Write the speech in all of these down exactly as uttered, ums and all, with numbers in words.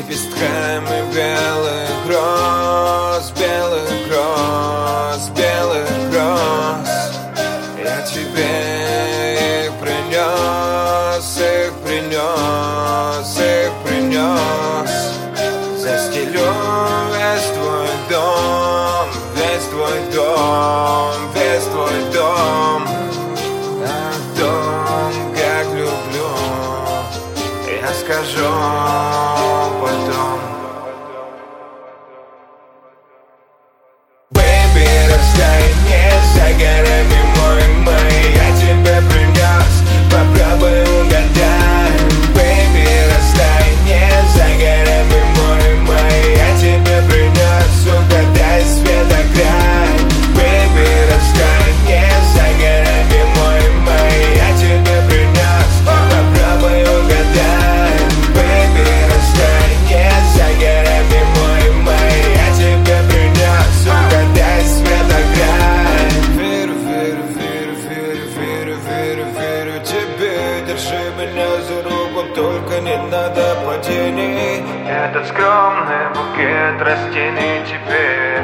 лепестками белых роз, белых роз, белых роз. Я тебе их принес, их принес, их принес. Застелю весь твой дом, весь твой дом, весь твой дом. О том, как люблю, я скажу потом. Бэйби, растаяй не за горами, мой, мой. Я тебя принес, попробуй угадай. Бэйби, растаяй не за горами, мой, мой. Я тебя принес, угадай светокрай. Бэйби, растаяй не за горами, мой, мой. Я тебя принес, попробуй угадай. Бэйби, растаяй не за горами, мой, мой. Я тебя принес, угадай светокрай. Верю, верю, верю, верю, верю, верю, верю тебе. Держи меня за руку, только не надо падений. Этот скромный букет растений тебе,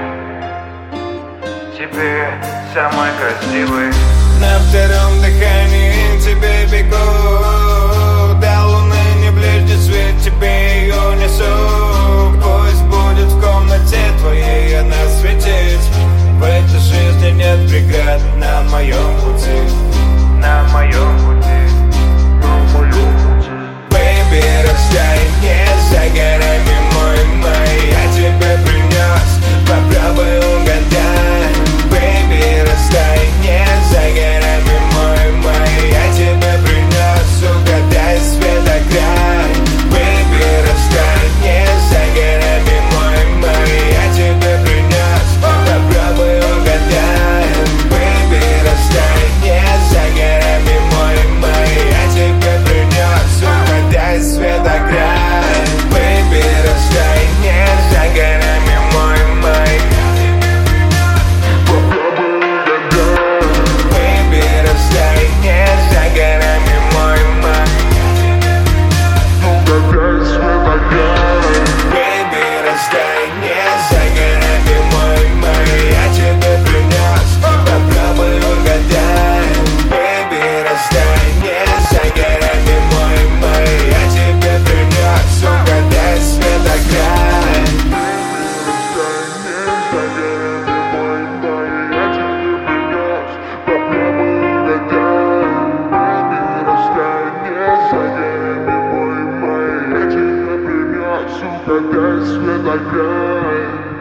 тебе самый красивый. На втором дыхании тебе бегу, до луны не ближний свет, тебе ее несу. Пусть будет в комнате твоей она светить. В этой жизни нет преград на моем пути, На моем пути, на моем пути. Бэйби, растаяй не за горами, мой, мой. Я тебя принес, попробуй угадай. Бэйби, растаяй не за горами, мой, мой. Я тебя принес, угадай светокрай. Бэйби, растаяй не за горами, мой, мой. Я тебя принес, попробуй угадай. Бэйби, растаяй не за горами, мой, мой. Я тебя принес, угадай светокрай. Бэйби, растаяй не за горами, мой, мой. Бэйби, растаяй не за горами, мой, мой. Бэйби, растаяй не за горами, мой, мой. Я тебя принес, попробуй угадай. Бэйби, растаяй не за горами, мой, мой. Я тебя принес, угадай светокрай. Угадай светокрай.